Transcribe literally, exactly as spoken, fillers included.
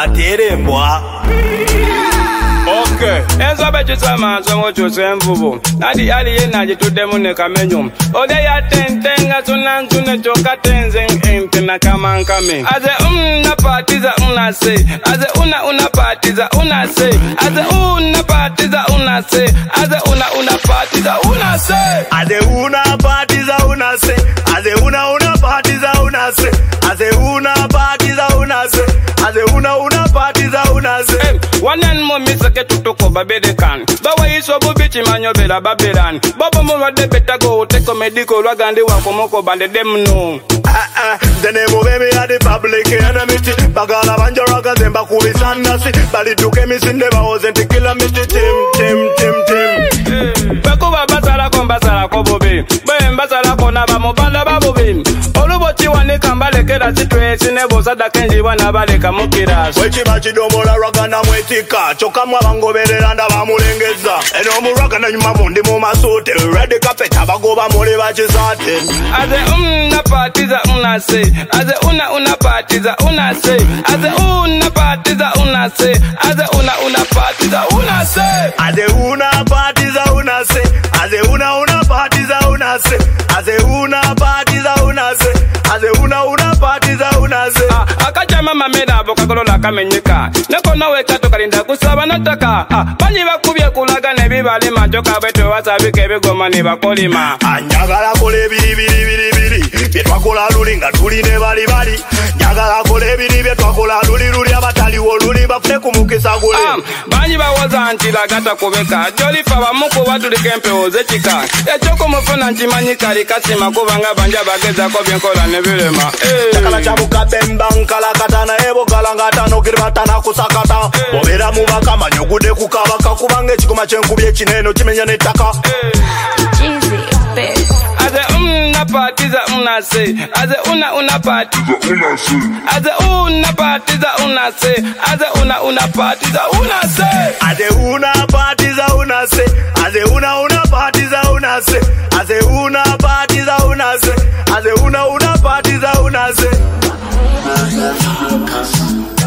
aterembwa. Okay. Enzo bechi sama songo chose mvubu. Nadi ali ye naji tudemu ne kamenyum. Ode ya tentenga sunan sune choka tenzeng ente na kama nkame. Aze una partiza una se. Aze una una partiza una se. Aze una partiza una se. Aze una una partiza una se. Aze una partiza una se. Aze una una partiza una se. Aze una partiza una se. Aze una una partiza una se. One and more miss ke tutuko babede kan. Bawa iso bubichi manyo bela babelan. Babo mo wade beta go take medical wagande wa komoko bande dem no. Ah ah, the name of me at the public enemy. Bagala banjaraga zemba kubisana si. Bali duke mi sinde ba ozente kila mi tim tim tim tim. Beko babasala kombasala kobobe. Be mbasala kona ba mobanda babobe. Olubochi wane kambale kera situation nebo sada kenji wana bale kamukira. Wechi bachi domola ragana mwetika. Choka mwabangoberera nda bamulengeza. Eno muragana nyuma mundi mu masote. Red carpet abagoba mole bachisate. Aze una partiza una se. Aze una una partiza una se. Aze una partiza una se. Aze una una partiza una se. Aze una partiza una se. Aze una una partiza una se. Aze una partiza una se. Aze una una partiza una se. Akacha mama meda bokakolola kamenyeka. Neko nawe kato kalinda kusaba nataka. Banyi bakubye kulaga ne bibale majoka beto wasabike bigoma ne bakolima. Anjagala kole biri biri biri biri. Byetwakola lulinga tuline bali bali. Njagala kole biri byetwakola luli luli abatali woluli bafune kumukisa gule. Banyi bawoza ntila gata kubeka. Joli faba muko waduli kempe ozechika. Echoko mufuna nchimanyi kari kasima kubanga banja bageza ko byenkola ne bilema. Chakala chabuka bemba nkala katana ebo kalanga tano kirbatana kusakata. Bobera mubaka manyogude kukabaka kubange chikoma chenkubye chineno chimenya netaka. Jeezy, bitch. Aze una partiza una se. Aze una una partiza una se. Aze una partiza una se. Aze una una partiza una se. Aze una partiza una se. Aze una una partiza una se. Aze una partiza una se. Aze una una partiza una se.